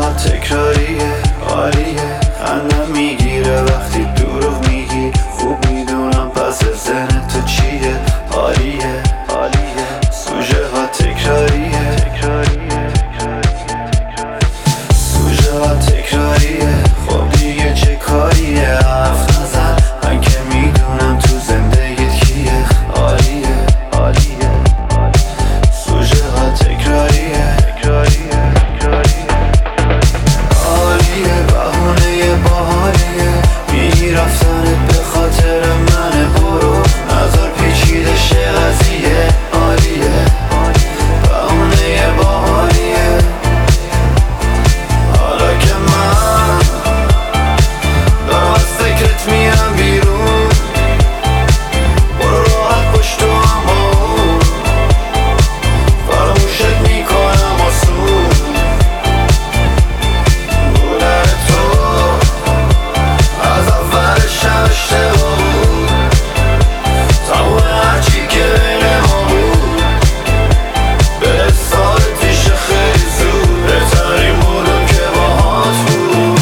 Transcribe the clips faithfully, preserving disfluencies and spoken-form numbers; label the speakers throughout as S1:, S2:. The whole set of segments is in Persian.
S1: ها تکراریه، عالیه، خندم میگیره وقتی دروغ میگی. خوب میدونم پس ذهن تو چیه، عالیه عالیه، سوژه ها تکراریه، سوژه ها تکراریه. خب دیگه چه کاریه، حرف نزن، من که میدونم تو زندگیت کیه. عالیه عالیه، سوژه ها تکراریه، عالیه، بهونه باحالیه، میگی رفتنت به خاطر منه، برو نظر پیچیده شه قضیه. عالیه، بهونه باحالیه، حالا که من دارم از فکرت میرم بیرون، برو راحت پشت تو هم اون، فراموشت میکنم آسون. بودن تو از اولش هم اشتباه بود، تموم هرچی که بین ما بود به سال پیش خیلی زود، بهترین بودم که باهات بود.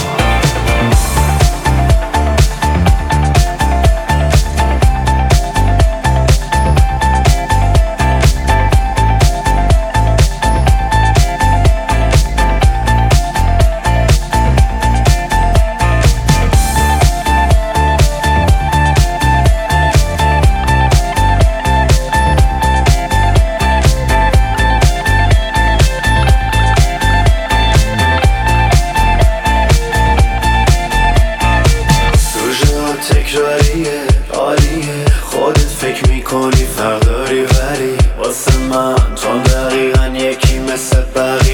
S1: تکراریه، عالیه، خودت فکر میکنی فرق داری ولی واسه من تو دقیقا یکی مثل بقیه.